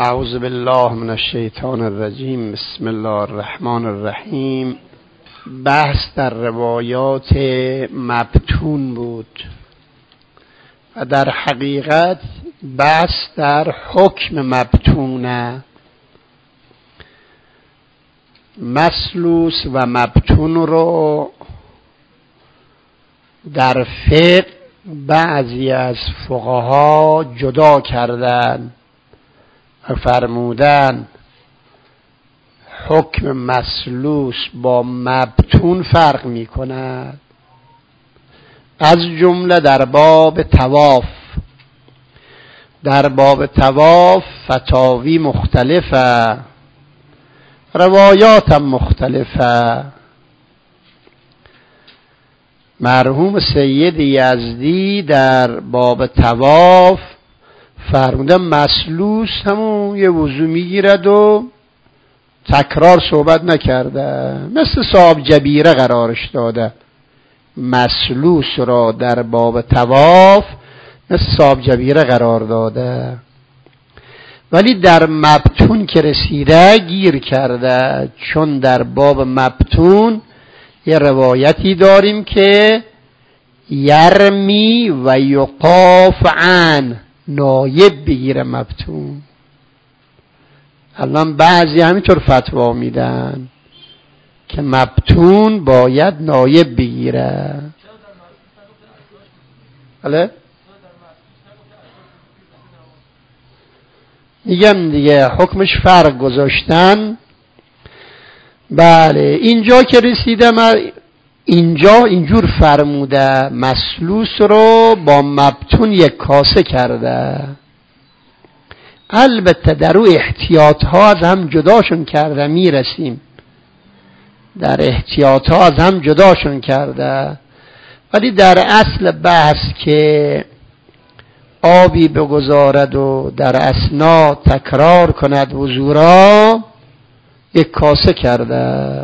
اعوذ بالله من الشیطان الرجیم. بسم الله الرحمن الرحیم. بحث در روایات مبتون بود و در حقیقت بحث در حکم مبتونه. مسلوس و مبتون رو در فقه بعضی از فقها جدا کردن و فرمودن حکم مسلوس با مبتون فرق می کند. از جمله در باب طواف. در باب طواف فتاوی مختلفه، روایات هم مختلفه. مرحوم سید یزدی در باب طواف فرموده مسلوس همون یه وضو میگیرد و تکرار صحبت نکرده، مثل صاحب جبیره قرارش داده. مسلوس را در باب طواف مثل صاحب جبیره قرار داده، ولی در مبتون که رسیده گیر کرده. چون در باب مبتون یه روایتی داریم که یرمی و یقاف عن، نایب بگیره مبتون. الان بعضی همینطور فتوا میدن که مبتون باید نایب بگیره. بله؟ میگم دیگه حکمش فرق گذاشتن. بله اینجا که رسیدم اینجا اینجور فرموده مسلوس رو با مبتون یک کاسه کرده. البته در او احتیاط ها از هم جداشون کرده، میرسیم در احتیاط ها از هم جداشون کرده، ولی در اصل بحث که آبی بگذارد و در اثنا تکرار کند وضو را یک کاسه کرده.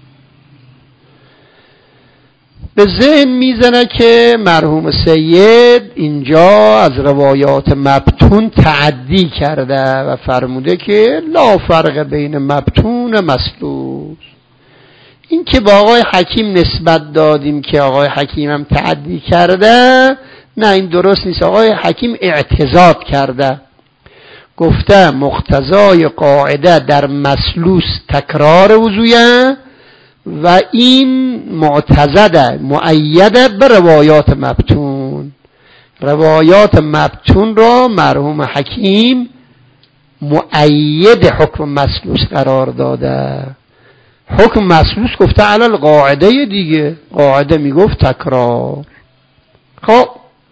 به ذهن میزنه که مرحوم سید اینجا از روایات مبتون تعدی کرده و فرموده که لا فرق بین مبتون و مسلوس. این که با آقای حکیم نسبت دادیم که آقای حکیم هم تعدی کرده، نه این درست نیست. آقای حکیم اعتضاد کرده، گفته مقتضای قاعده در مسلوس تکرار وضویه و این معتضده مؤیده به روایات مبتون. روایات مبتون را مرحوم حکیم مؤید حکم مسلوس قرار داده. حکم مسلوس گفته علل قاعده دیگه، قاعده میگفت تکرار. خب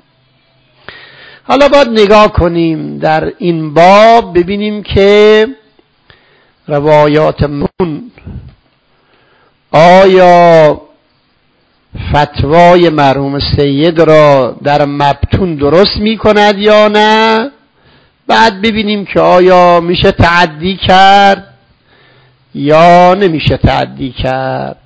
حالا باید نگاه کنیم در این باب ببینیم که روایات مبتون آیا فتوای مرحوم سید را در مبتون درست می کند یا نه. بعد ببینیم که آیا میشه تعدی کرد یا نمیشه تعدی کرد.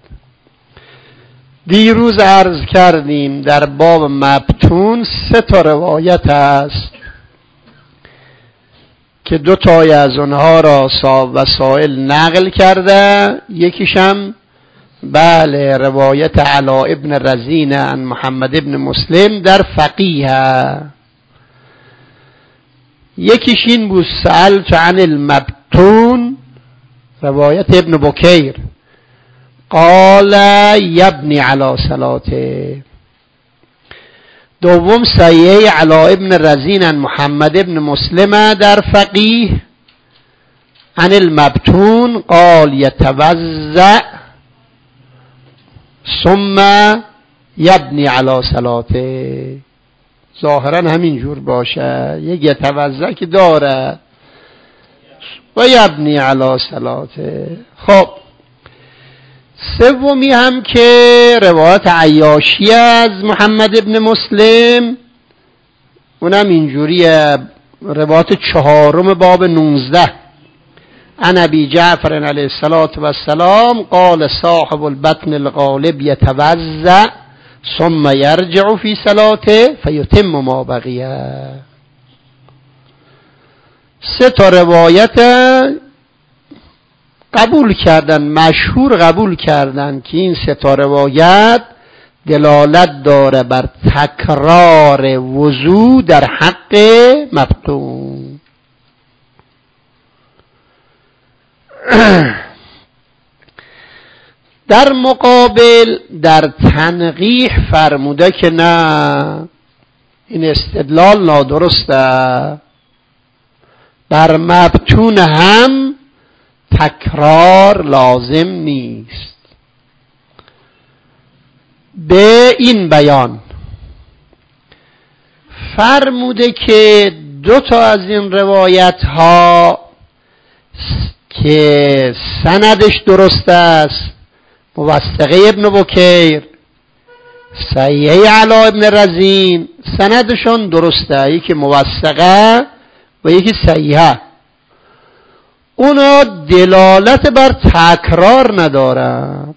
دیروز عرض کردیم در باب مبتون 3 روایت است که 2 تای از اونها را وسائل نقل کرده. یکیشم بله روایت علا ابن رزین عن محمد ابن مسلم در فقیه. یکیش این بود سألت عن المبتون روایت ابن بکیر قال یبنی علی صلاته. دوم صحیح علا ابن رزین عن محمد ابن مسلم در فقیه عن المبتون قال یتوضأ ثم یبنی علی صلاته. ظاهرا همین جور باشه، یک یتوضأ که داره و یبنی علی صلاته. خب سومی هم که روایت عیاشی از محمد ابن مسلم، اونم اینجوریه. روایت 4 باب 19 عن ابی جعفر علیه السلام قال صاحب البطن الغالب یتوضأ ثم یرجع فی صلاته فیتم ما بقیه. 3 تا روایت قبول کردن، مشهور قبول کردن که این 3 تا روایت دلالت داره بر تکرار وضو در حق مبطون. در مقابل در تنقیح فرموده که نه، این استدلال نادرسته، بر مبطون هم تکرار لازم نیست. به این بیان فرموده که 2 تا از این روایت ها که سندش درست است، موثقه ابن بکیر، صحیحه علا ابن رزین، سندشون درسته، یکی موثقه و یکی صحیحه، اونا دلالت بر تکرار ندارن.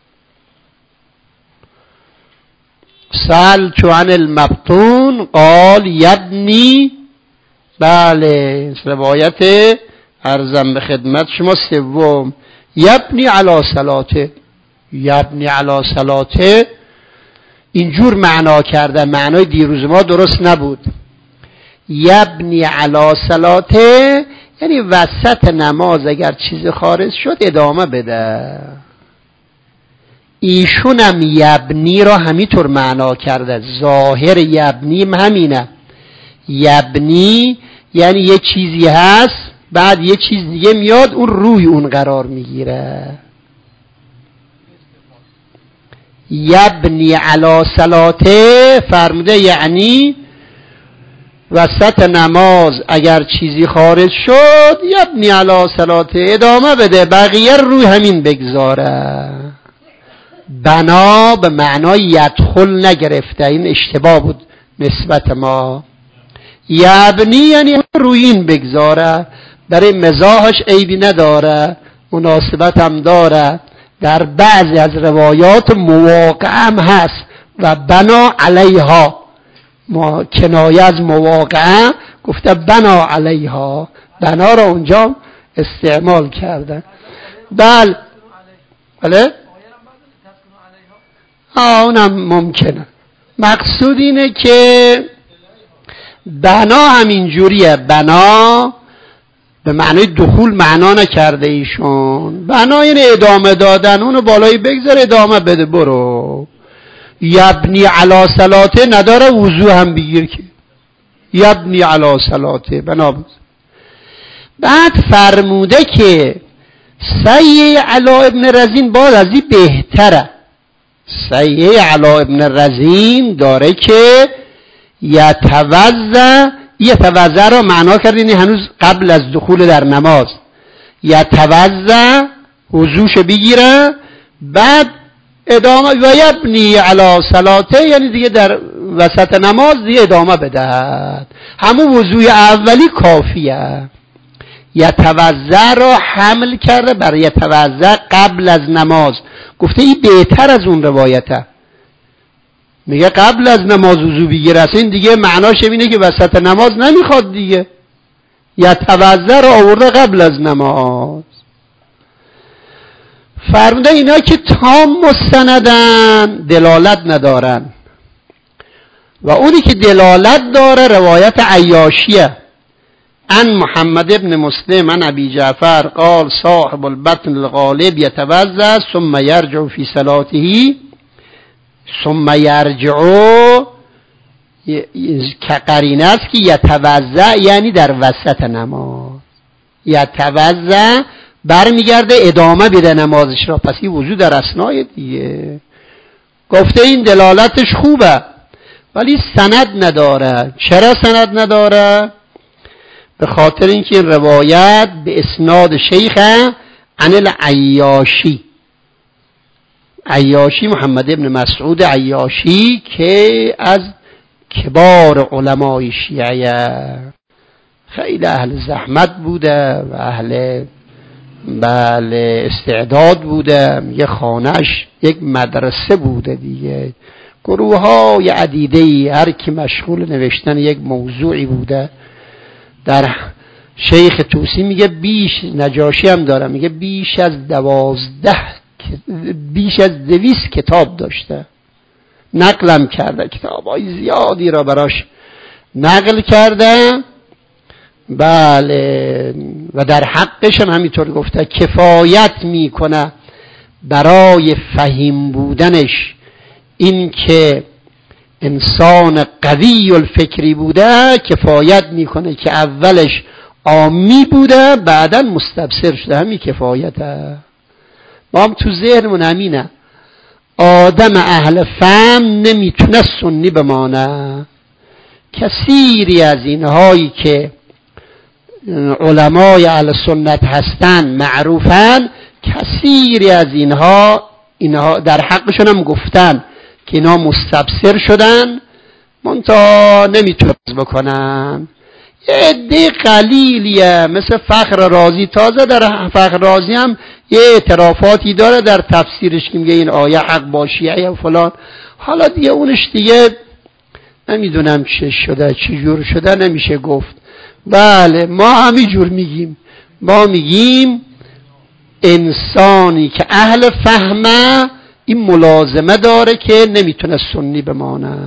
سألت عن المبطون قال یبنی، بله روایت عرضم به خدمت شما سوم، یبنی علی صلاته، یبنی علی صلاته اینجور معنا کرده، معنای دیروز ما درست نبود. یبنی علی صلاته یعنی وسط نماز اگر چیز خارج شد ادامه بده. ایشونم یبنی را همینطور معنا کرده، ظاهر یبنی همینه، یبنی یعنی یه چیزی هست بعد یه چیز دیگه میاد اون روی اون قرار میگیره. یبنی علی صلاته فرموده یعنی وسط نماز اگر چیزی خارج شد یبنی علی صلاته ادامه بده، بقیه روی همین بگذاره. بنا به معنای یدخل نگرفته، این اشتباه بود نسبت ما. یبنی یعنی روی این بگذاره، برای مزاحش عیبی نداره، مناسبت هم داره. در بعضی از روایات مواقع هم هست و بنا علیها، کنایه از مواقع گفته بنا علیها، بنا را اونجا استعمال کردن. بله اونم ممکنه. مقصود اینه که بنا همینجوریه، بنا به معنای دخول معنا نکرده ایشون، بنا یعنی ادامه دادن، اونو بالایی بگذار ادامه بده برو. یبنی علی صلاته نداره وضو هم بگیر که یبنی علی صلاته بنا بگذار. بعد فرموده که صحیح علا ابن رزین باز از این بهتره. صحیح علا ابن رزین داره که یتوضا را معنا کردین هنوز قبل از دخول در نماز، یتوضا وضوش بگیره بعد ادامه و یبنی علی صلاته یعنی دیگه در وسط نماز دیگه ادامه بدهد. همون وضوی اولی کافیه. یتوضا را حمل کرده بر یتوضا قبل از نماز، گفته این بهتر از اون روایته، میگه قبل از نماز وضو بگیره، اصلا این دیگه معناش اینه که وسط نماز نمیخواد دیگه. یتوضا را آورده قبل از نماز. فرموده اینا که تام مستندن دلالت ندارن و اونی که دلالت داره روایت عیاشیه. ان محمد ابن مسلم ان ابی جعفر قال صاحب البطن الغالب یتوضا ثم یرجع فی صلاته ثم یرجع، که قرینه است که یتوضا یعنی در وسط نماز، یتوضا برمیگرده ادامه بده نمازش را، پس این وضو در اثنای دیگه. گفته این دلالتش خوبه ولی سند نداره. چرا سند نداره؟ به خاطر اینکه این روایت به اسناد شیخ عن العیاشی، عیاشی محمد ابن مسعود عیاشی که از کبار علمای شیعه، خیلی اهل زحمت بوده و اهل استعداد بوده. یه خانهش یک مدرسه بوده دیگه، گروه های عدیده‌ای هر کی مشغول نوشتن یک موضوعی بوده. در شیخ طوسی میگه نجاشی هم داره، میگه بیش از 200 کتاب داشته، نقلم کرده، کتابای زیادی را براش نقل کرده. بله، و در حقش هم همینطور گفته کفایت میکنه برای فهیم بودنش این که انسان قوی الفکری بوده، کفایت میکنه که اولش عامی بوده بعدا مستبصر شده. همین کفایته. ما هم تو ذهنمون همینه، آدم اهل فهم نمیتونه سنی بمانه. کثیری از اینهایی که علمای اهل سنت هستن معروفن، کثیری از اینها در حقشون هم گفتن که اینا مستبصر شدن منتها نمیتونن بکنن. یه عده قلیلیه مثل فخر رازی، تازه در فخر رازی هم یه اعترافاتی داره در تفسیرش که میگه این آیه حق با شیعه و فلان. حالا دیگه اونش دیگه نمیدونم چه شده چه جور شده نمیشه گفت. بله ما همین جور میگیم، ما میگیم انسانی که اهل فهمه این ملازمه داره که نمیتونه سنی بمانه.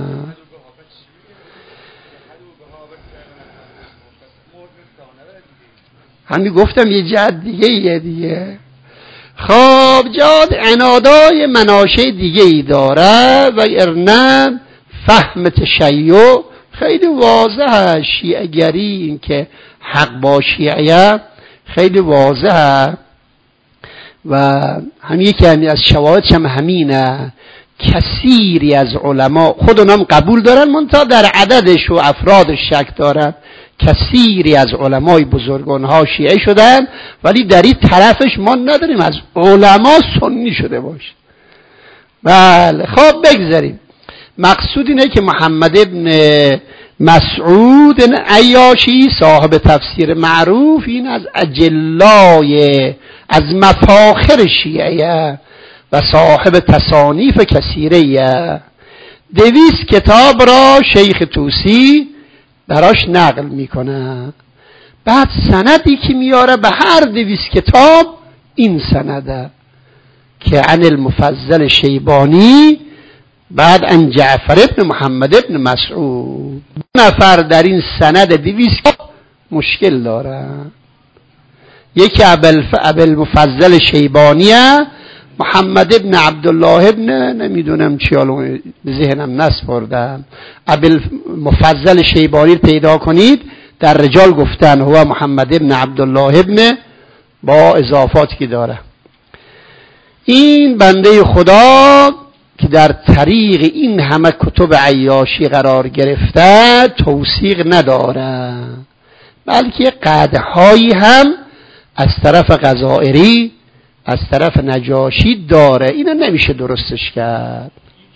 همین گفتم یه جهت دیگه. خب جاد عنادای مناشه دیگه ای داره و ارنم فهم تشیع خیلی واضحه. شیعه گری این که حق با شیعه خیلی واضحه و هم یکی از شواهدش هم همینه. کثیری از علما خود اونم قبول دارن منتها در عددش و افرادش شک دارن. کثیری از علمای بزرگانها شیعه شدن ولی در این طرفش ما نداریم از علما سنی شده باشه. بله خب بگذاریم. مقصود اینه که محمد ابن مسعود عیاشی صاحب تفسیر معروف، این از اجلای از مفاخر شیعه و صاحب تصانیف کثیره. 200 کتاب را شیخ طوسی براش نقل میکنه. بعد سندی که میاره به هر 200 کتاب این سنده که عن المفضل شیبانی بعد عن جعفر ابن محمد ابن مسعود. 2 نفر در این سند 200 مشکل داره. یکی ابوالمفضل شیبانیه، محمد ابن عبدالله ابن نمیدونم چی، حالا ذهنم نسپردم. ابوالمفضل شیبانی پیدا کنید در رجال گفتن هو محمد ابن عبدالله ابن با اضافاتی که داره. این بنده خدا که در طریق این همه کتب عیاشی قرار گرفته توثیق نداره، بلکه قدحایی هم از طرف غزائری از طرف نجاشی داره. اینو نمیشه درستش کرد.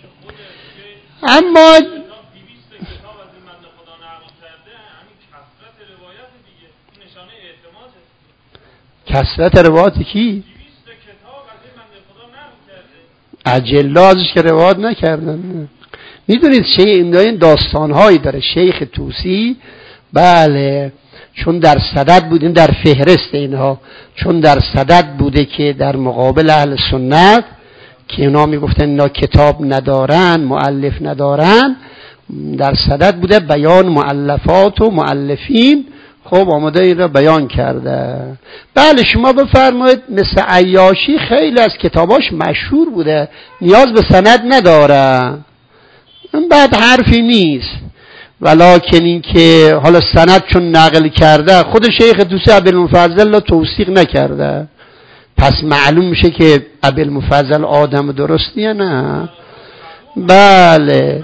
اما کثرت روایت کی؟ اجلا ازش که روایت نکردن. میدونید این داستانهایی داره شیخ طوسی. بله چون در صدد بودین در فهرست اینها، چون در صدد بوده که در مقابل اهل سنت که اینا میگفتن اینا کتاب ندارن مؤلف ندارن، در صدد بوده بیان مؤلفات و مؤلفین. خب آمده این را بیان کرده. بله شما بفرمایید مثل عیاشی خیلی از کتاباش مشهور بوده، نیاز به سند نداره، بعد حرفی نیست. ولکن این که حالا سند چون نقل کرده خود شیخ طوسی ابوالمفضل توثیق نکرده، پس معلوم میشه که ابوالمفضل آدم درستیه نه. بله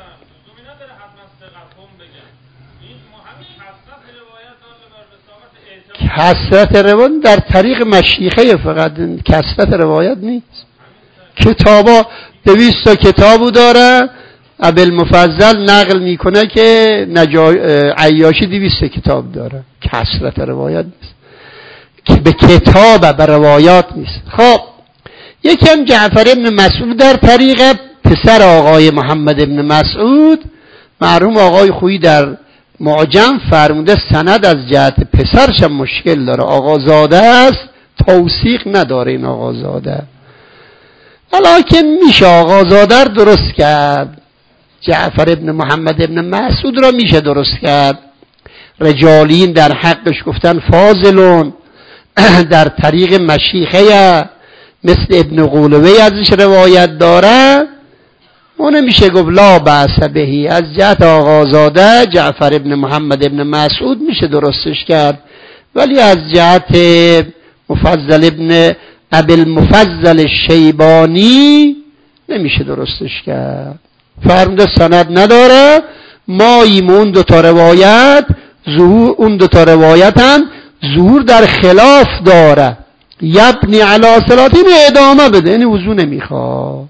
کثرت روایت در طریق مشیخه، فقط کثرت روایت نیست. کتابا 200 کتابو داره، ابوالمفضل نقل میکنه که عیاشی 200 کتاب داره. کثرت روایت نیست که به کتاب به روایات نیست. خب یکم جعفر ابن مسعود در طریق پسر آقای محمد ابن مسعود، مرحوم آقای خویی در معجم فرموده سند از جهت پسرش مشکل داره، آقازاده است، توثیق نداره این آقازاده. ولیکن میشه آقازاده رو درست کرد، جعفر ابن محمد ابن مسعود را میشه درست کرد. رجالین در حقش گفتن فاضلون، در طریق مشیخه مثل ابن قولوی ازش روایت داره، اون میشه گفت لا بأس بهی. از جهت آقازاده جعفر ابن محمد ابن مسعود میشه درستش کرد، ولی از جهت مفضل ابن ابی المفضل الشیبانی نمیشه درستش کرد. فرموده سند نداره، ماییم اون دوتا روایت ظهور، اون دوتا روایت هم ظهور در خلاف داره. یبنی علی صلاتین ادامه بده، یعنی وضو نمیخواد.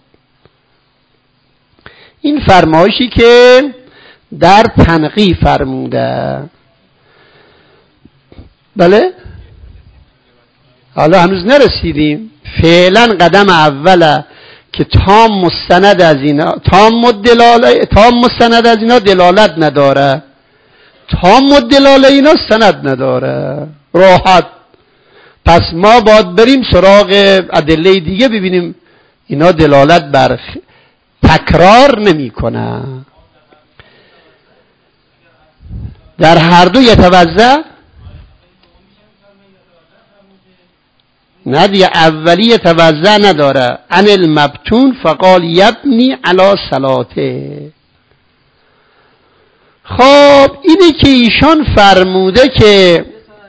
این فرمایشی که در تنقیح فرموده. بله حالا هنوز نرسیدیم، فعلا قدم اوله که تام مستند از اینا، تام مستند از اینا دلالت نداره، تام دلاله اینا سند نداره، راحت. پس ما باید بریم سراغ ادله دیگه ببینیم اینا دلالت بر تکرار نمی کنه. در هر دو یتوضا، نه دیگه اولی یتوضا نداره، عن المبتون فقال یبنی علی صلاته. خب اینه که ایشان فرموده که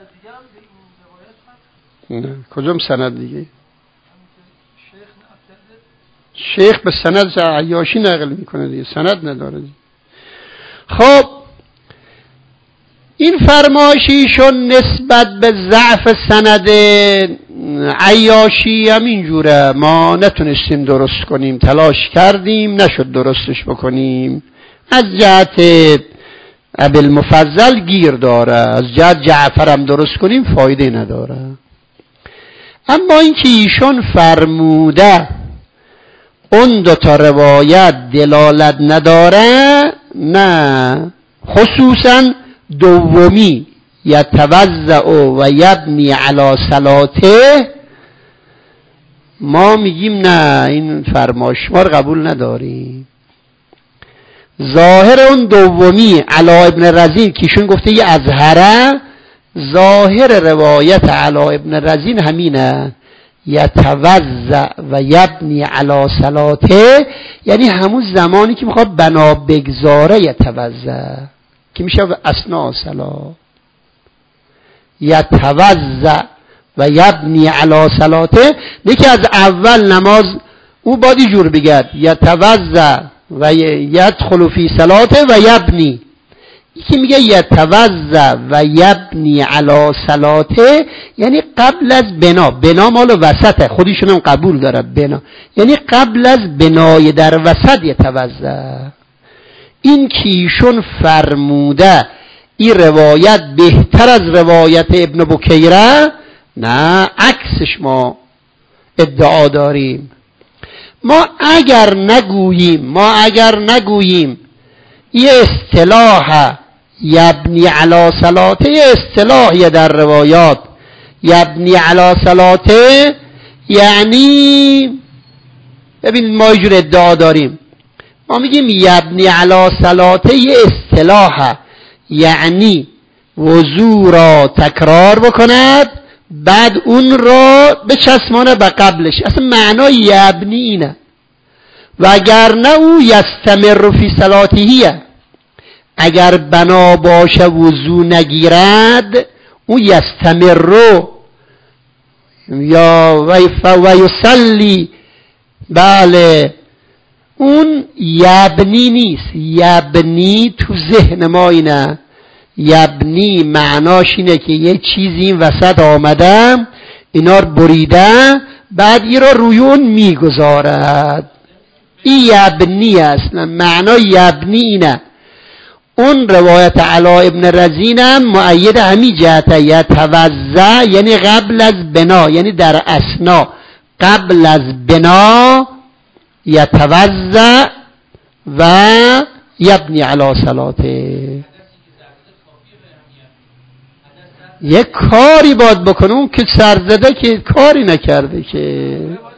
نه کجام سند دیگه، شیخ به سند عیاشی نقل میکنه دیگه، سند نداره دیگه. خب این فرمایشیشون نسبت به ضعف سند عیاشی همینجوره، ما نتونستیم درست کنیم، تلاش کردیم نشد درستش بکنیم. از جهت ابی المفضل گیر داره، از جهت جعفر هم درست کنیم فایده نداره. اما این که ایشون فرموده اون دوتا روایت دلالت نداره، نه خصوصا دومی یتوضع و یبنی علی صلاته، ما میگیم نه این فرمایش ما رو قبول نداریم. ظاهر اون دومی علا ابن رزین که ایشون گفته یه ازهره، ظاهر روایت علا ابن رزین همینه، یتوضع و یبنی علی صلاته، یعنی همون زمانی که میخواد بنا بگذاره یتوضع، که میشه اثناء صلاة. یتوضع و یبنی علی صلاته، نه که از اول نماز او بادی جور بگرد یتوضع و یدخل فی صلاته و یبنی، یکی میگه یتوضع و یبنی علی صلاته، یعنی قبل از بنا. بنا مال وسطه، خودشون هم قبول داره بنا، یعنی قبل از بنای در وسط یتوضع. این کیشون فرموده این روایت بهتر از روایت ابن بکیره، نه عکسش ما ادعا داریم. ما اگر نگوییم یه اصطلاح یبنی علی صلاته، یه اصطلاحیه در روایات یبنی علی صلاته، یعنی ببینید ما یه جور ادعا داریم، ما میگیم یبنی علی صلاته یه اصطلاح، یعنی وضو را تکرار بکند بعد اون را بچسبانه به قبلش. اصلا معنای یبنی اینه، وگرنه او یستمر فی صلاتهیه، اگر بنا باشه وضو نگیرد او یستمر یا و یصلی، بله اون یبنی نیست. یبنی تو ذهن ما اینه، یبنی معناش اینه که یه چیزی این وسط آمده اینا رو بریده بعد این رو روی اون میگذارد، این یبنی است. معنای یبنی اینه. اون روایت علا ابن رزینم مؤید همین جهته، یتوضع یعنی قبل از بنا، یعنی در اثنا قبل از بنا یتوضع و یبنی علی صلاته. یک کاری باید بکنه. اون که سرزده که کاری نکرده که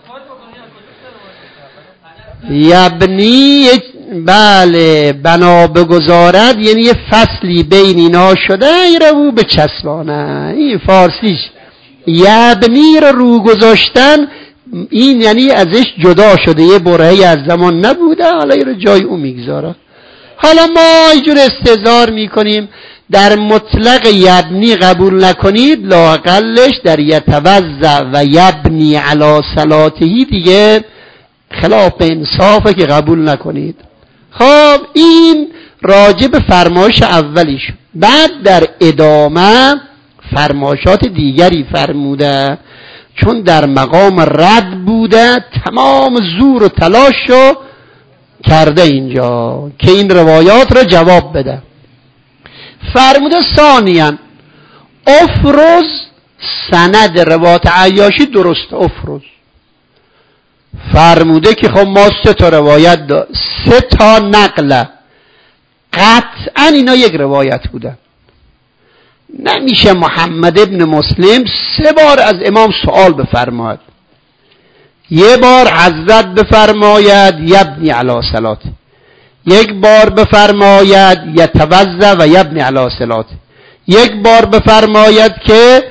یبنی، بله بنا بگذارد، یعنی یه فصلی بین اینا شده رو به چسبانه. این فارسیش یبنی رو گذاشتن، این یعنی ازش جدا شده، یه برهه‌ای از زمان نبوده، حالا این رو جای اون میگذاره. حالا ما اینجور استهزار میکنیم، در مطلق یبنی قبول نکنید، لااقلش در یتوضع و یبنی علی صلاتهی دیگه خلاف انصافه که قبول نکنید. خب این راجع به فرمایش اولیش. بعد در ادامه فرمایشات دیگری فرموده، چون در مقام رد بوده تمام زور و تلاشو کرده اینجا که این روایات را جواب بده. فرموده ثانیاً افرز سند روایات عیاشی درست. افرز فرموده که خب ما 3 تا روایت 3 تا نقله، قطعا اینا یک روایت بوده. نمیشه محمد ابن مسلم 3 بار از امام سوال بفرماید، یه بار حضرت بفرماید یبنی علی صلات، یک بار بفرماید یتوضا و یبنی علی صلات، یک بار بفرماید که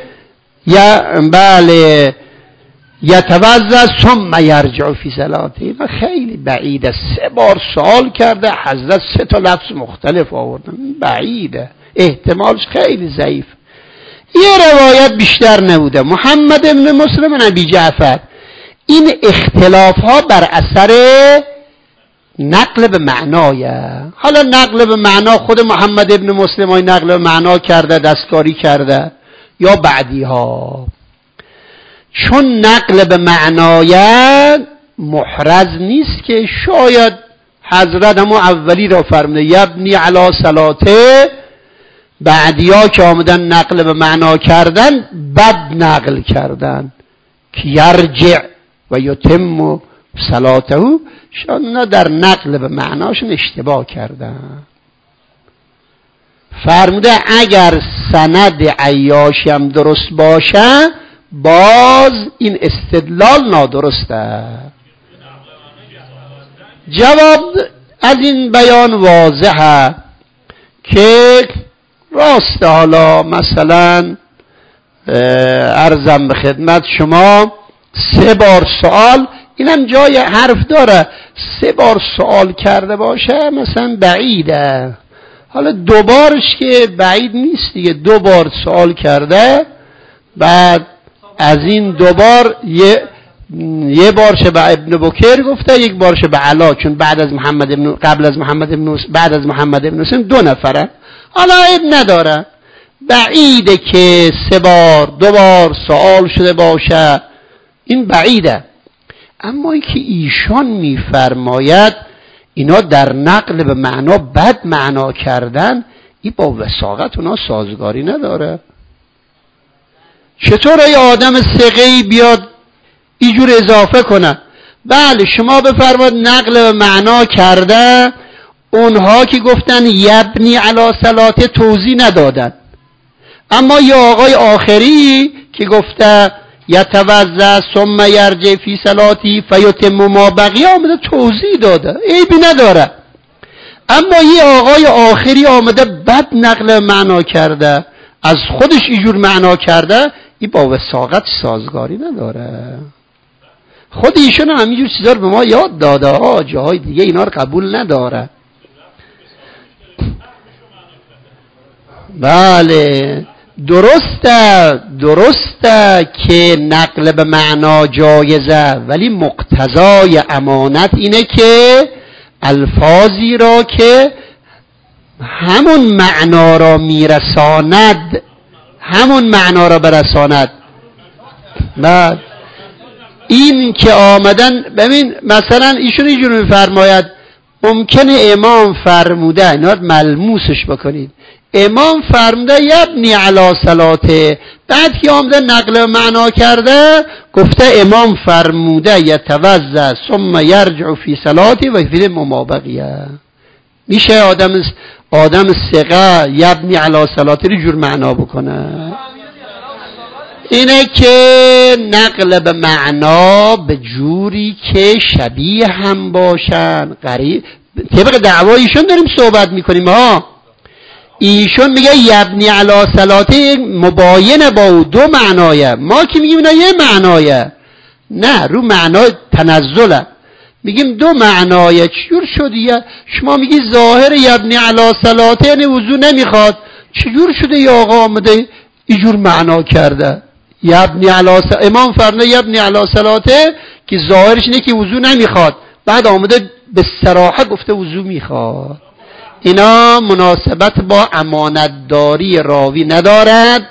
بله یتوضا ثم یرجع فی صلاته. و خیلی بعیده، 3 بار سوال کرده حضرت 3 تا لفظ مختلف آوردن، بعیده، احتمالش خیلی ضعیف. یه روایت بیشتر نبوده. محمد ابن مسلم و ابی جعفر، این اختلاف ها بر اثر نقل به معنایه. حالا نقل به معنا خود محمد ابن مسلم های نقل به معنا کرده، دستکاری کرده، یا بعدی ها. چون نقل به معنایه محرز نیست که شاید حضرت همون اولی را فرموده یبنی علی صلاته، بعدی ها که آمدن نقل به معنا کردن بد نقل کردن که یرجع و یتم صلاته، شاید در نقل به معناشون اشتباه کردن. فرموده اگر سند عیاشی هم درست باشه باز این استدلال نادرسته. جواب از این بیان واضحه که راست. حالا مثلا عرضم به خدمت شما 3 بار سوال، اینم جای حرف داره، 3 بار سوال کرده باشه مثلا بعیده. حالا 2 بارش که بعید نیست دیگه، 2 بار سوال کرده، بعد از این 2 بار یه بارش به ابن بکر گفته، یک بارش به علا، چون بعد از محمد ابن بعد از محمد ابن مسلم 2 نفره. حالا عیب نداره، بعیده که 3 بار 2 بار سوال شده باشه، این بعیده. اما اینکه ایشان میفرماید اینا در نقل به معنا بد معنا کردن، این با وثاقت اونا سازگاری نداره. چطور ای آدم ثقه‌ای بیاد اینجور اضافه کنه؟ بله شما بفرمایید نقل به معنا کرده، اونها که گفتن یبنی علی صلاته توضیح ندادن، اما یه آقای آخری که گفته یتوضا ثم یرجع فی صلاتی فیتم ما بقی آمده توضیح داده، عیبی نداره. اما یه آقای آخری آمده بد نقل معنا کرده، از خودش اینجور معنا کرده، این با وثاقت سازگاری نداره. خود ایشون هم همینجور چیزا رو به ما یاد داده، جاهای دیگه اینا رو قبول نداره. بله درسته که نقل به معنا جایزه، ولی مقتضای امانت اینه که الفاظی را که همون معنا را میرساند همون معنا را برساند. بعد این که آمدن، ببین مثلا ایشون اینجور میفرماید ممکنه امام فرموده، اینا ملموسش بکنید، امام فرموده یبنی علی صلاته، بعد که آمده نقل معنا کرده گفته امام فرموده یتوضا ثم یرجع فی صلاتی و فی ما بقیه. میشه آدم ثقه یبنی علی صلاته رو جور معنا بکنه؟ اینه که نقل به معنا به جوری که شبیه هم باشن، قریب طبق دعوایشون داریم صحبت میکنیم ها. ایشون میگه یبنی علی صلاته مباینه با او، دو معنایه، ما که میگیم اینا یه معنایه، نه رو معنای تنزله، میگیم دو معنایه. چجور شده؟ شما میگی ظاهر یبنی علی صلاته یعنی وضو نمیخواد، چجور شده یا آقا آمده اینجور معنا کرده؟ یبنی علی امام فرمود یبنی علی صلاته که ظاهرش اینه که وضو نمیخواد، بعد آمده به صراحت گفته وضو میخواد. اینا مناسبت با امانتداری راوی ندارد،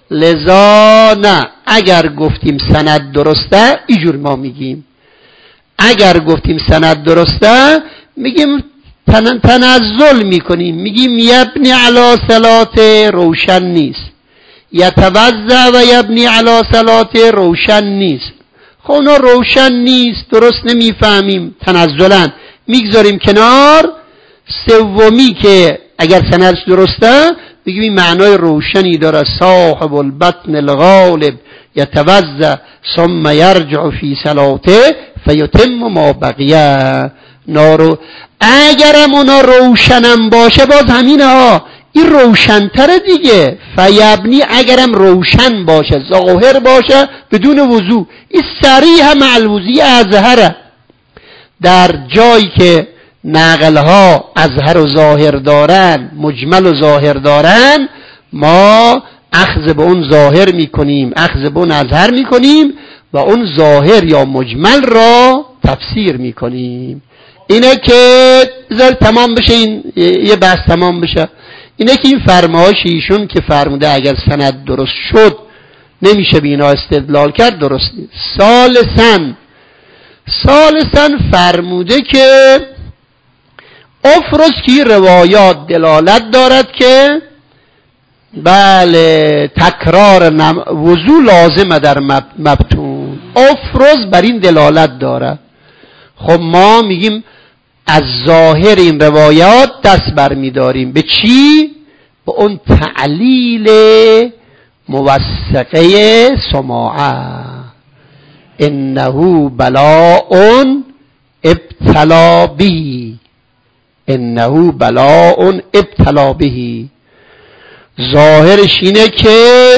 لذا نه. اگر گفتیم سند درسته اینجور ما میگیم، اگر گفتیم سند درسته میگیم تنزل میکنیم، میگیم یبنی علی صلاته روشن نیست، یتوضا و یبنی علی صلاته روشن نیست. خب اونا روشن نیست، درست نمیفهمیم، تنزلا میگذاریم کنار. سومی که اگر سندش درسته بگیم این معنای روشنی داره، صاحب البطن الغالب یتوضا ثم یرجع فی صلاته فیتم ما بقیه نارو. اگرم اونا روشنم باشه باز همینه ها، این روشنتره دیگه. فیبنی اگرم روشن باشه، ظاهر باشه بدون وضو، این صریح مع الوضوء اظهره. در جایی که نقلها اظهر و ظاهر دارن، مجمل و ظاهر دارن، ما اخذ به اون ظاهر میکنیم، اخذ به اون اظهر میکنیم و اون ظاهر یا مجمل را تفسیر میکنیم. اینه که تمام بشه، این یه بحث تمام بشه. اینه که این فرمایش ایشون که فرموده اگر سند درست شد نمیشه به اینا استدلال کرد، درست نیست. ثالثاً فرموده که افرض که روایات دلالت دارد که بله تکرار وضو لازمه در مبتون، افرض بر این دلالت داره. خب ما میگیم از ظاهر این روایات دست برمیداریم. به چی؟ به اون تعلیل موثقه سماعه، انه بلاء ابتلا به، انه بلاء ابتلا به. ظاهرش اینه که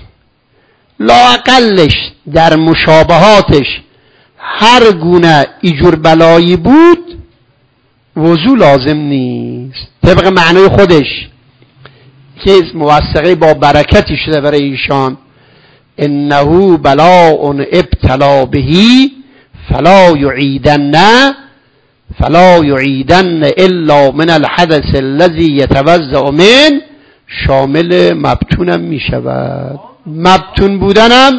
لااقلش در مشابهاتش هر گونه ایجور بلایی بود وضو لازم نیست، طبق معنای خودش که موثقه با برکتی شده برای ایشان. انه بلاء ابتلا به فلا یعیدن الا من الحدث الذي يتوضأ من، شامل مبتونم می شود. مبتون بودنم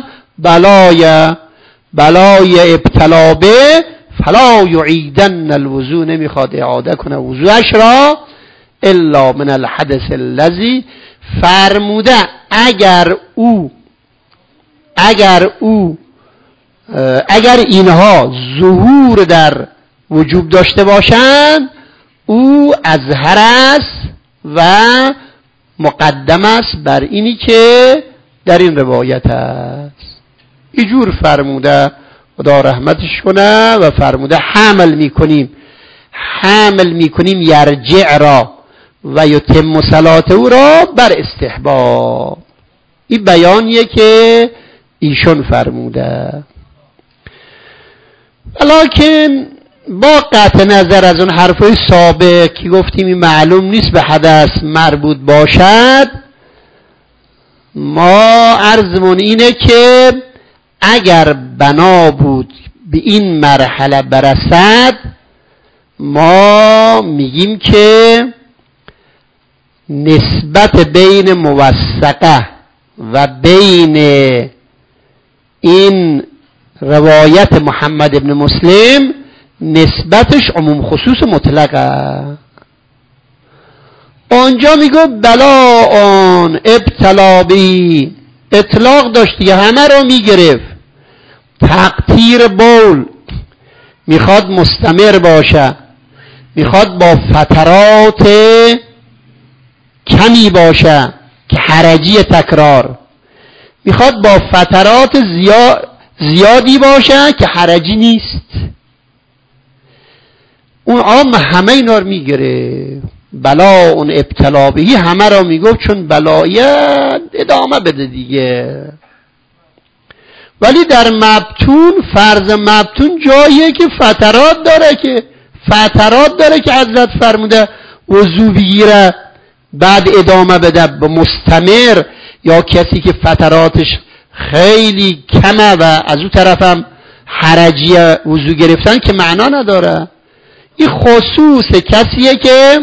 بلای ابتلا به، فلا یعیدن الوضوء، نمیخواد اعاده کنه وضوعش را، الا من الحدث الذي، فرموده اگر اینها ظهور در وجوب داشته باشند او اظهر است و مقدم است بر اینی که در این روایت است. اینجور فرموده، خدا رحمتش کنه، و فرموده حمل میکنیم یرجع را و یتم صلاته او را بر استحباب. این بیانیه که ایشون فرموده. ولیکن با قطع نظر از اون حرفای سابق که گفتیم این معلوم نیست به حدث مربوط باشد، ما عرضمون اینه که اگر بنا بود به این مرحله برسد، ما میگیم که نسبت بین موثقه و بین این روایت محمد ابن مسلم نسبتش عموم خصوص مطلقه. آنجا میگو بلا آن ابتلا بی، اطلاق داشت دیگه، همه رو میگرفت. تقطیر بول میخواد مستمر باشه، میخواد با فترات کمی باشه که حرجی تکرار، میخواد با فترات زیادی باشه که حرجی نیست. اون عام همه اینا رو میگیره، بلا اون ابتلا بهی همه را میگفت چون بلایت ادامه بده دیگه. ولی در مبتون، فرض مبتون جاییه که فترات داره که حضرت فرموده وضو بگیره بعد ادامه بده به مستمر، یا کسی که فتراتش خیلی کمه و از اون طرفم حرجی وضو گرفتن که معنا نداره. این خصوص کسیه که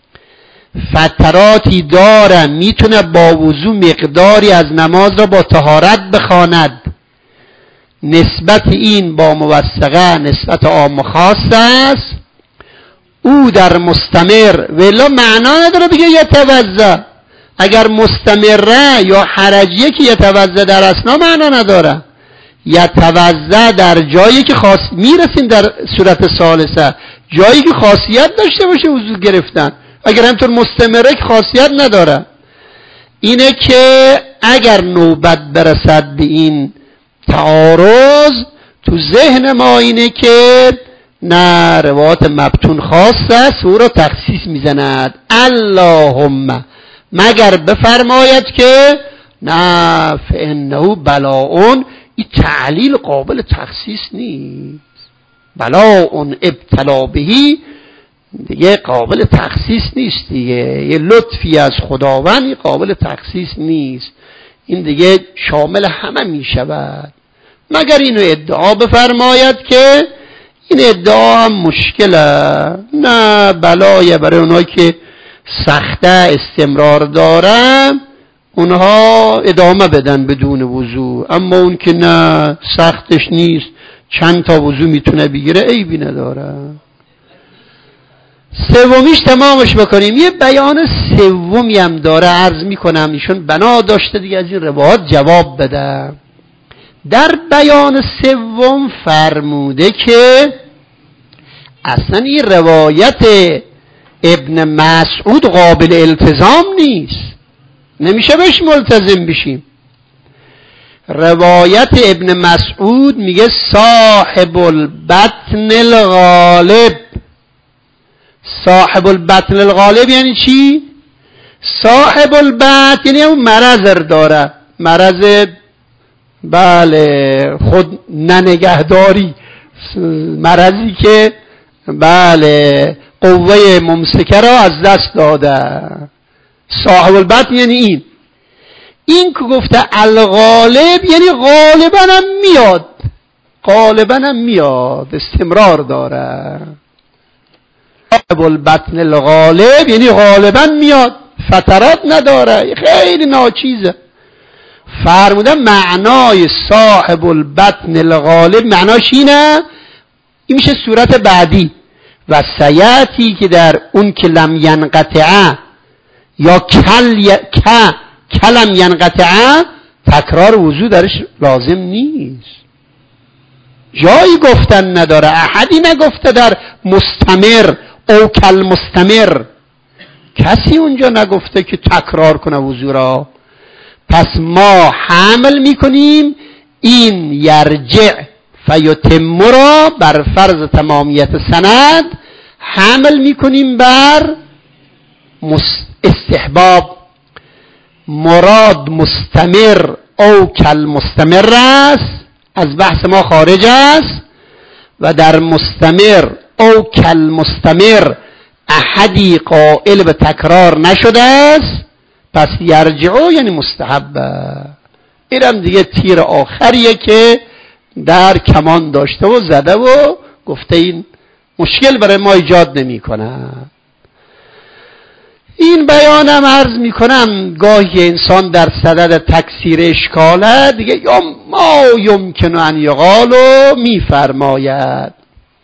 فتراتی داره، میتونه با وضو مقداری از نماز را با طهارت بخواند. نسبت این با موثقه نسبت عام خاص است. او در مستمر ولی معنا نداره بگه یتوضا. اگر مستمره یا حرجیه که یتوضا در اثنا معنا نداره. یتوضا در جایی که خاص، میرسیم در صورت ثالثه، جایی که خاصیت داشته باشه وضو گرفتن. اگر همطور مستمره که خاصیت نداره. اینه که اگر نوبت برسد به این تعارض تو ذهن ما اینه که نه روایات مبتون خاص است، او را تخصیص میزند. اللهم مگر بفرماید که نه فانه بلاء، این تعلیل قابل تخصیص نیست. بلاء ابتلا بهی دیگه قابل تخصیص نیست دیگه، یه لطفی از خداوند قابل تخصیص نیست. این دیگه شامل همه می شود. مگر اینو ادعا بفرماید که این ادعا هم مشکله. نه بلایه برای اونایی که سخته استمرار داره اونها ادامه بدن بدون وضو، اما اون که نه سختش نیست چند تا وضو میتونه بگیره عیبی نداره. سومیش تمامش بکنیم. یه بیان سومی هم داره عرض میکنم، ایشون بنا داشته دیگه از این روایات جواب بده. در بیان سوم فرموده که اصلا این روایت ابن مسعود قابل التزام نیست، نمیشه بهش ملتزم بشیم. روایت ابن مسعود میگه صاحب البطن الغالب. صاحب البطن الغالب یعنی چی؟ صاحب البطن یعنی اون مرض داره، مرض بله خود ننگهداری، مرضی که بله قوه ممسکه را از دست داده. صاحب البطن یعنی این که گفته الغالب یعنی غالبا هم میاد، غالبا هم میاد، استمرار داره. صاحب البطن الغالب یعنی غالبا میاد، فترات نداره، خیلی ناچیزه. فرموده معنای صاحب البطن الغالب معناش اینه، این میشه صورت بعدی و سیاتی که در اون که لم ینقطعه یا کلم ینقطعه تکرار وضو درش لازم نیست. جایی گفتن نداره، احدی نگفته در مستمر او کل مستمر، کسی اونجا نگفته که تکرار کنه وضو را. پس ما حمل میکنیم این یرجع فیتم را بر فرض تمامیت سند، حمل میکنیم بر استحباب. مراد مستمر او کل مستمر است، از بحث ما خارج است. و در مستمر او کل مستمر احدی قائل به تکرار نشده است، پس یرجعو یعنی مستحبه. اینم دیگه تیر آخریه که در کمان داشته و زده و گفته این مشکل برای ما ایجاد نمی کنه. این بیانم عرض می کنم گاهی انسان در صدد تکثیر اشکاله دیگه یا ما یمکن ان یقالو می فرماید.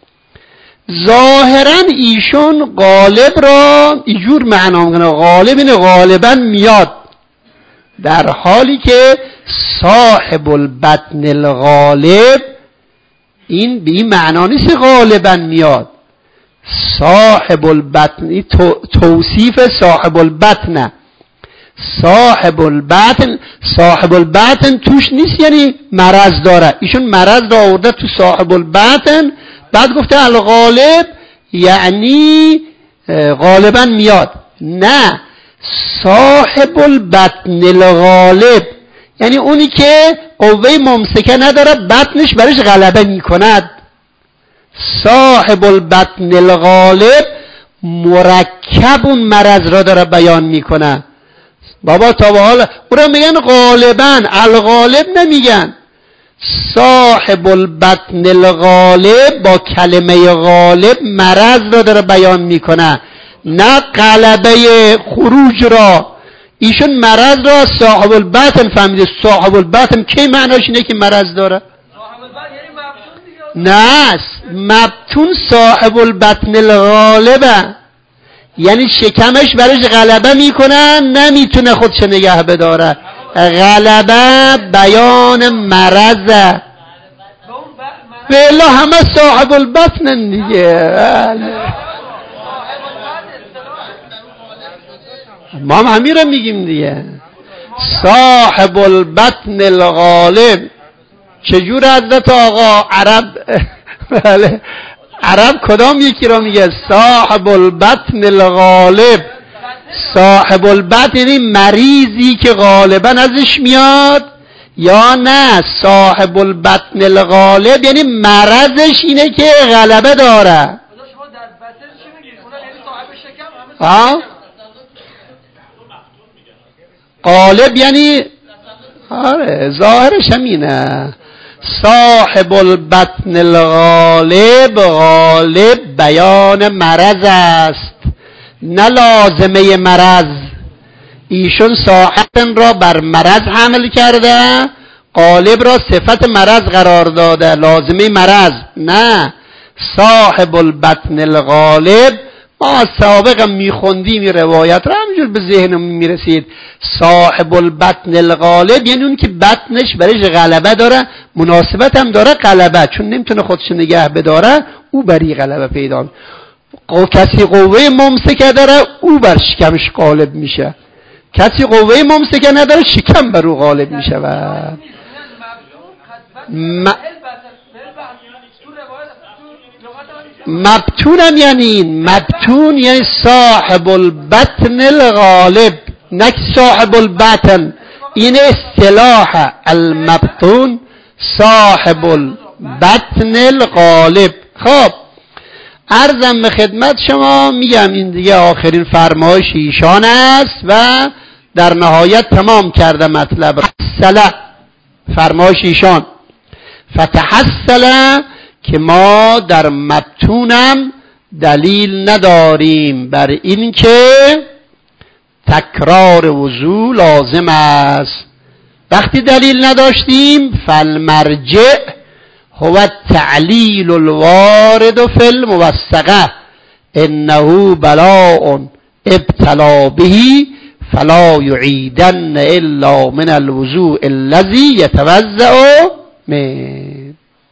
ظاهرا ایشون غالب را اینجور معنا میکنه، غالب اینه غالبا میاد، در حالی که صاحب البطن الغالب این به این معنا نیست غالبا میاد. صاحب البطن توصیف صاحب البطن، صاحب البطن توش نیست یعنی مرض داره، ایشون مرض را آورده تو صاحب البطن، بعد گفته الغالب یعنی غالبا میاد. نه، صاحب البطن الغالب یعنی اونی که قوه ممسکه نداره، بطنش برش غلبه میکند. صاحب البطن الغالب مرکب اون مرض را داره بیان میکنه. بابا تا به حال او را میگن غالبا، الغالب نمیگن. صاحب البطن الغالب با کلمه غالب مرض را داره بیان میکنه، نه غلبه خروج را. ایشون مرض را از صاحب البطن فهمیده. صاحب البطن کی معناش اینه که مرض داره؟ نه، مبتون صاحب البطن الغالبه، یعنی شکمش برش غلبه میکنه، نمیتونه خودش نگه بداره. غلبه بیان مرضه. والله همه صاحب البطن دیگه. ما هم همین رو میگیم دیگه. صاحب البطن الغالب. چجور حضرت آقا عرب بله عرب کدام یکی رو میگه؟ صاحب البطن الغالب. صاحب البطن یعنی مریضی که غالبا ازش میاد، یا نه صاحب البطن الغالب یعنی مرضش اینه که غلبه داره. غالب یعنی آره ظاهرش همینه. صاحب البطن الغالب، غالب بیان مرض است نه لازمه مرض. ایشون صاحبن را بر مرض حمل کرده، غالب را صفت مرض قرار داده، لازمه مرض نه. صاحب البطن الغالب ما از سابقا میخوندیم این روایت را، همینجور به ذهنم میرسید. صاحب البطن الغالب یعنی اون که بطنش برش غلبه داره، مناسبت هم داره غلبه، چون نمیتونه خودش نگه بداره، او بری غلبه پیدا. کسی قوه ممسکه داره، او بر شکمش غالب میشه. کسی قوه ممسکه نداره، شکم بر او غالب میشه. مبتون هم یعنی مبتون یعنی صاحب البطن الغالب، نه صاحب البطن. این اصطلاح المبتون صاحب البطن الغالب. خب عرضم به خدمت شما میگم این دیگه آخرین فرمایش ایشان است و در نهایت تمام کرده مطلب. حسله فرمایش ایشان، فتحسله که ما در مبتونم دلیل نداریم بر این که تکرار وضو لازم است. وقتی دلیل نداشتیم فالمرجع هو التعلیل الوارد فی الموثقه انه بلاء ابتلا به فلا یعیدن الا من الوضوء الذی یتوضأ من.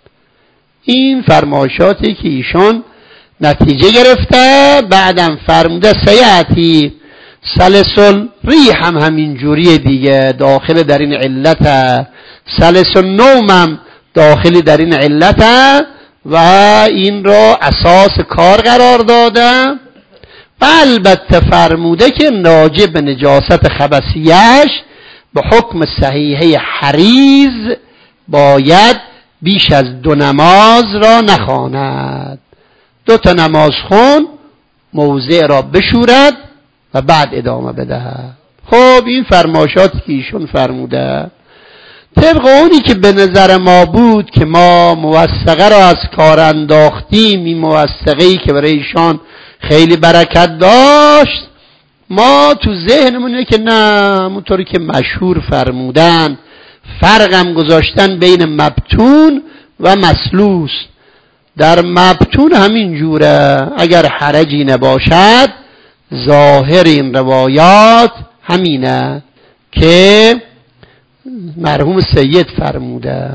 این فرمایشاتی که ایشان نتیجه گرفته. بعدم فرموده سیعتی سلسل ریح هم همین جوریه دیگه، داخل در این علت. سلسل نوم هم داخلی در این علت و این را اساس کار قرار داده. و البته فرموده که ناجب به نجاست خبثیش به حکم صحیحه حریز باید بیش از 2 نماز را نخواند. 2 تا نماز خون موضع را بشورد و بعد ادامه بدهد. خب این فرمایشاتی که ایشون فرموده طبق اونی که به نظر ما بود که ما موثقه را از کار انداختیم، این موثقه‌ای که برای ایشان خیلی برکت داشت، ما تو ذهنمونه که نه اونطوری که مشهور فرمودن فرقم گذاشتن بین مبتون و مسلوس. در مبتون همین جوره، اگر حرجی نباشد ظاهر این روایات همینه که مرحوم سید فرموده.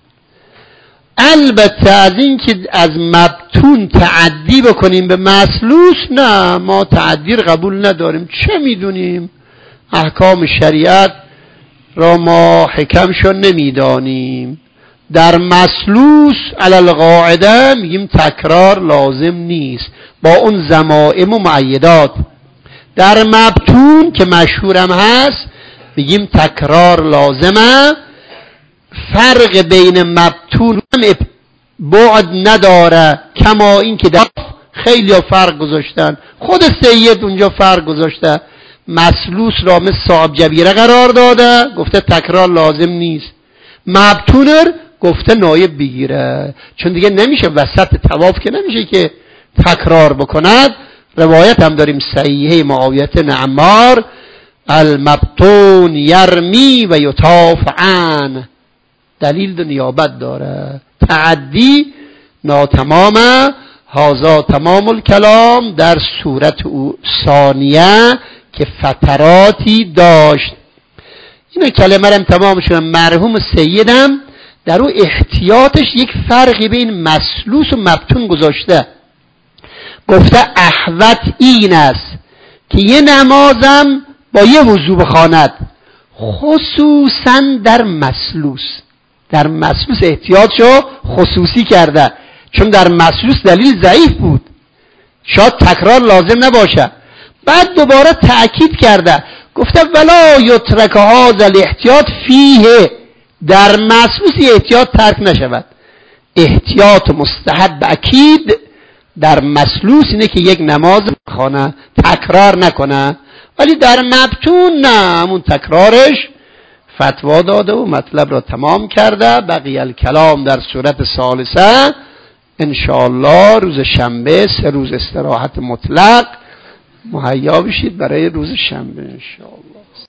البته از این که از مبتون تعدی بکنیم به مسلوس، نه ما تعدی قبول نداریم. چه میدونیم احکام شریعت را ما حکمشو نمیدانیم. در مسلوس علی القاعده میگیم تکرار لازم نیست با اون ضمائم و معیدات. در مبتون که مشهورم هست میگیم تکرار لازمه. فرق بین مبتون بعد نداره، کما این که در خیلی فرق گذاشتن، خود سید اونجا فرق گذاشته، مسلوس را مثل صاحب جبیره قرار داده، گفته تکرار لازم نیست. مبتونر گفته نایب بگیره، چون دیگه نمیشه وسط طواف که نمیشه که تکرار بکند. روایت هم داریم صحیحه معاویه بن عمار، المبتون یرمی و یطاف عنه، دلیل نیابت داره، تعدی ناتمامه. هذا تمام الکلام در صورت ثانیه که فتراتی داشت. این کلمه هم تمام شد. مرحوم سیدم در او احتیاطش یک فرقی بین مسلوس و مبتون گذاشته. گفته احوط این است که یه نمازم با یه وضو بخواند، خصوصا در مسلوس. در مسلوس احتیاطشو خصوصی کرده، چون در مسلوس دلیل ضعیف بود، شاید تکرار لازم نباشه. بعد دوباره تأکید کرده، گفته ولا یترک هذا الاحتیاط فیه، در مسلوس احتیاط ترک نشود. احتیاط مستحب اکید در مسلوس اینه که یک نماز بخونه تکرار نکنه، ولی در مبتون نه، همون تکرارش فتوا داده و مطلب را تمام کرده. بقیه الکلام در صورت ثالثه انشاءالله روز شنبه، 3 روز استراحت مطلق، مهیا بشید برای روز شنبه انشاءالله.